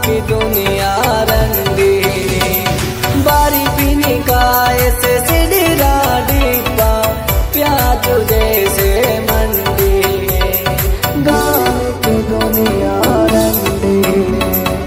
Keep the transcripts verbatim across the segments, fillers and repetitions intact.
की दुनिया रंगीनी, बारी पीने का ऐसे सिडरा डिब्बा, प्याज जैसे मंडी में, गाँव की दुनिया रंगीनी।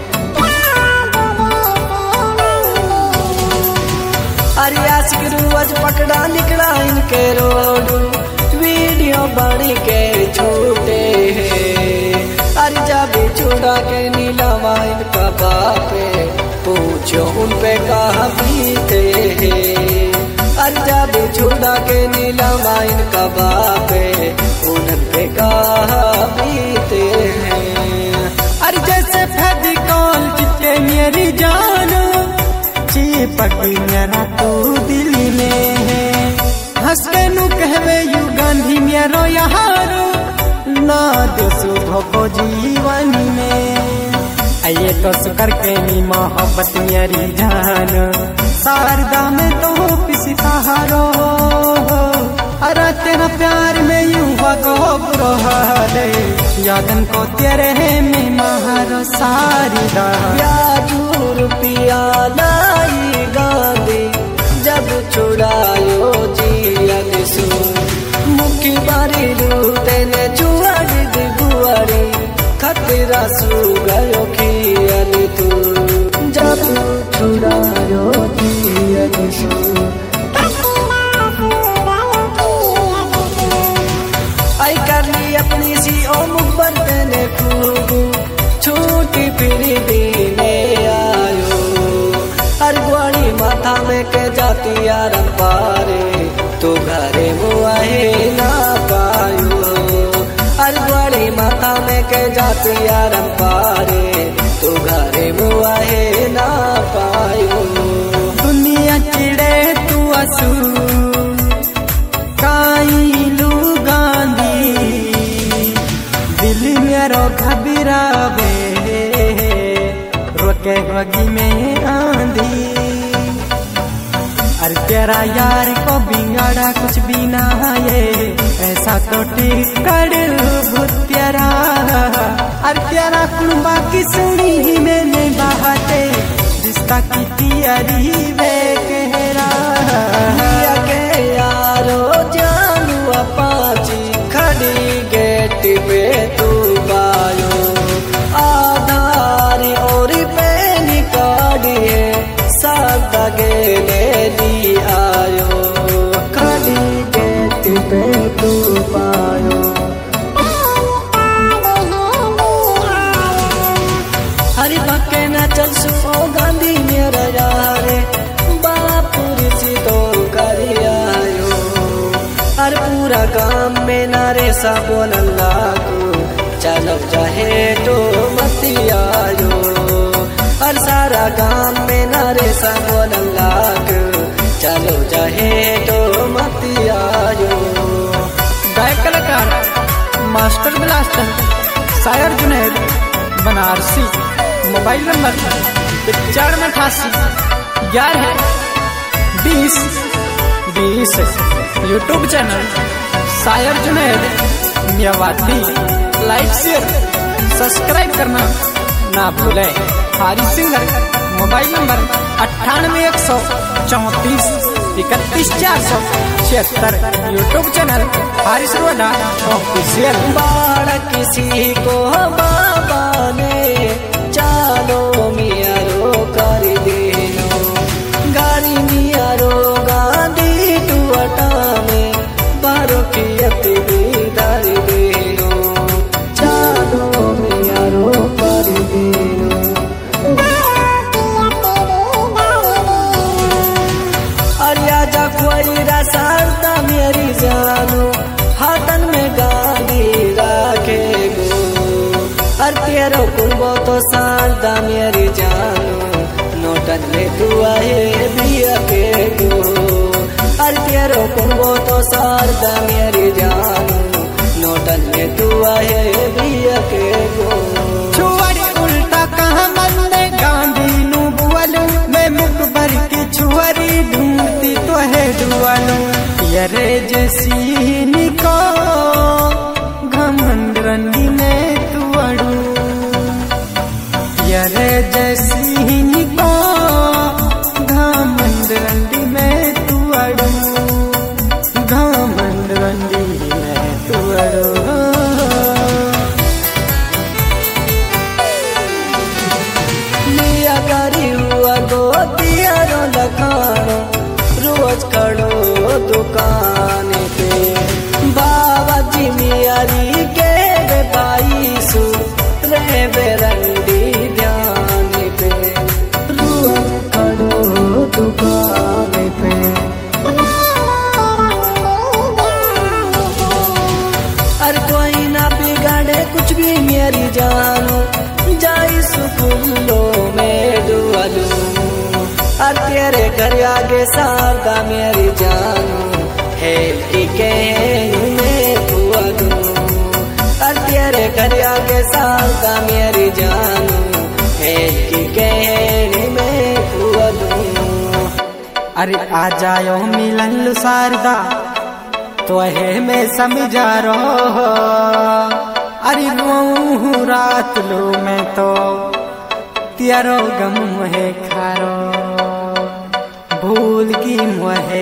अरे आशिक रोज पकड़ा निकला इनके रोड, वीडियो बड़ी के छूटे हैं। अरे जब छुड़ा के नीलवा इनका बापे, पूछो उन पे कहाँ बीते हैं। अरे जब छुड़ा के नीलवा इनका बापे, उन पे कहाँ बीते हैं। अरे जैसे फेविकॉल चिपके मेरी जान, चिपक मेरा तू दिल में, हंस के नु कहवे यू गांधी मेरो यारो, ना देसु धोको जीवन में। ये तो सुकर के नी मोहब्बत मेरी जान, शारदा में तो पिसता हारो, अरे तेरा प्यार में यूं वगो है, यादन को तेरे में महारो शारदा। प्याजू रुपया लाई गांधी, जब छुड़ायो जियन सु, मुखी बारी लूटे ने चुआड़ी दिगुआड़ी, खतरा सु गयो खियन तू, जब छुड़ायो जियन सु। आई कर ली अपनी सी ओ मुखबर ने खूब, छूटी फिर दीने आयो। अरगवाड़ी माथा में के जाती यार पारे, तो घरे मुआहे ना पायो। अरगवाड़ी माथा में के जाती यार पारे, तो घरे मुआहे ना पायो। दुनिया चिड़े तू असू काई लू गांधी, दिल मेरो घबरावे, रोके होगी में आंधी। अरे तेरा यार को बिगाड़ा कुछ भी ना ये, ऐसा तो टिकड़ भूत तेरा। अरे तेरा कुंबा की सुनी मैंने बातें, रिश्ता की तियारी वे कहरा। के यारो जानू अपाची, खड़ी गेट पे तू बायो, आधारी और पैन काढ़िए, सादा गेले ली आयो, खड़ी गेट पे तू पायो। हरी भक्के न चल सो गांधी मेरा यारे, बापुर सी तो करी आयो। हर पूरा गांव में नारे सा बोलन लागो, चलो चाहे तो मती आयो। हर सारा गांव में नारे सा बोलन लागो, चलो चाहे तो मती आयो। गायक कलाकार मास्टर ब्लास्टर शायर जुनैद बनारसी, मोबाइल नंबर पचानवे अठासी ग्यारह बीस बीस। यूट्यूब चैनल शायर Junaid Mewati, like share subscribe करना ना भूलें। हारी सिंगर मोबाइल नंबर अट्ठानवे एक सौ चौंतीस इकतीस चार सौ छिहत्तर। YouTube channel Haris Roda official. बाढ़ किसी को बाबा ने, चालो मियारो कर देनो, गाड़ी मियारो गांधी टुअटा में, बारो की अति दर देनो, चालो मियारो कर देनो। अरे आजा कोई रासारता मेरी जानो, हाथन में गांधी राखे गो। हर तेरो कुंबो तो सारदा मेरी जानो, नोटन में तू आए बिया के गो। हर तेरो कुंबो तो सारदा मेरी जानो, नोटन में तू आए बिया के गो। छुआरी उल्टा कहाँ मंदे गांधी नु बुआलू, मैं मुकबर की छुआरी ढूंढती तो है दुआलू। यरे जैसी निको घमंड रंडी में तू अड़ू, यरे बड़ो लिया करी हुआ गो दियारो लखानो रोज खड़ो दुकान पे बाबा जी मियारी के रे भाई सु रे बेरंडी ध्यान पे रोज खड़ो दुकान पे और कोई ना बिगाड़े कुछ भी मेरी जानो जाई सुकुलो में दुआ दूं और तेरे घर आगे सारदा मेरी जानू है कि कहने में दुआ दूं और तेरे घर आगे सारदा मेरी जानू है कि कहने में दुआ दूं। अरे आ जायो मिलन शारदा तो है मैं समझा रो अरे रो रात लो मैं तो त्यारो गम है खारो भूल की मुहे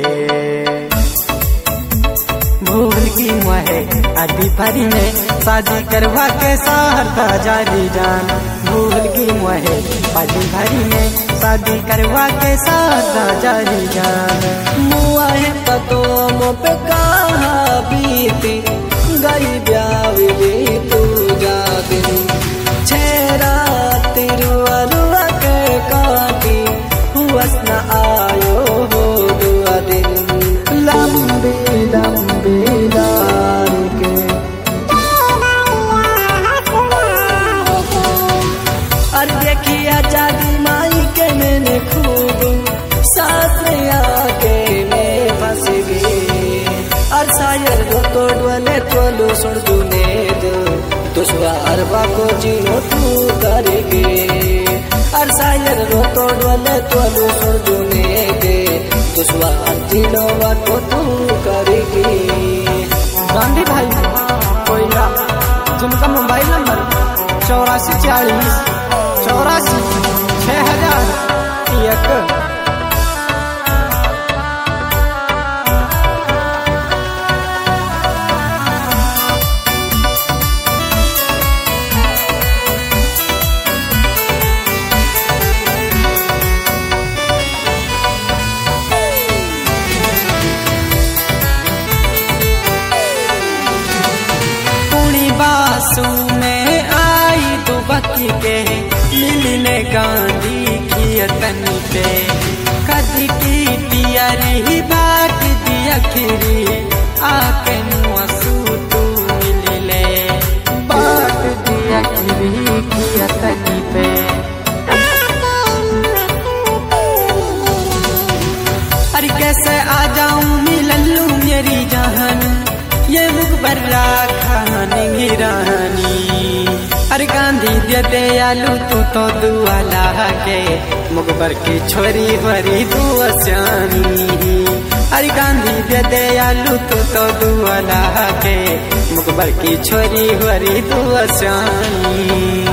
भूल की मुहे अभी भरी में शादी करवा के सारदा जारी जान भूल की मुहे अभी भरी में शादी करवा के सारदा जारी जान मुआ है पतो मो पे कहाँ बीती गई ब्यावली तू जाती छेरा तिरुअरुआ के काटी हुआस न आयो हो दुआ दिन लंबी लंबी लाल के और देखिया जागी माई के मैंने खूब साथ में आके मैं फंस गई और शायर वो तोड़वले तोलो सुन दुने दो दुश्वा अरबा को जीनो तू करेगे और शायर वो तोड़वले तोलो सुन दुने दे दुश्वा जीनो को तू करेगी। गांधी भाई कोयला जिनका मोबाइल नंबर चौरासी चालीस चौरासी छह हजार एक बासु में आई दुबकी के मिलने गांधी की तनी पे कदी की दियारी बाट दिया खिरी आके मुआसु तू मिले बाट दिया खिरी की तनी पे अरे कैसे आ जाऊं मिललू मेरी जान ये मुखबर खानी रानी अरे गांधी दे दयालु तू तो दुआ लागे मुखबर की छोरी भरी दुआ श्यानी अरे गांधी दे दयालु तू तो दुआ लागे मुखबर की छोरी भरी दुआ श्यानी।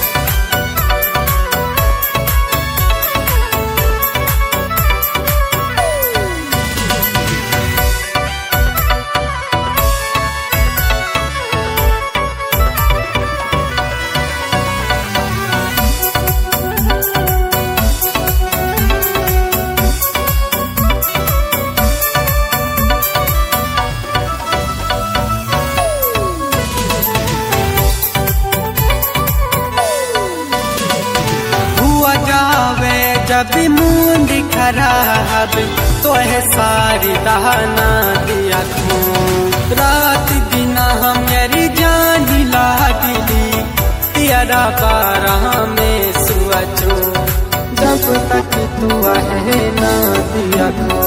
जब मुंद खराब तो है सारी दहाना दिया तू रात दिन हम मेरी जान लाडली तेरा बारह में सुअचो जब तक तू है ना दिया तू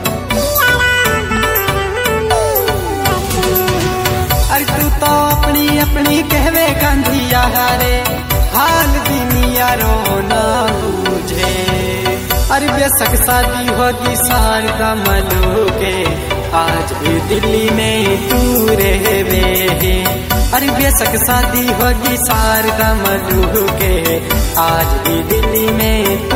अरे तू तो अपनी अपनी कहवे गांधिया रे हाल दुनिया रोना बुझे अरे बेशक शादी होगी शारदा मलू के आज भी दिल्ली में तू रहवे अरे बेशक शादी होगी शारदा मलू के आज भी दिल्ली में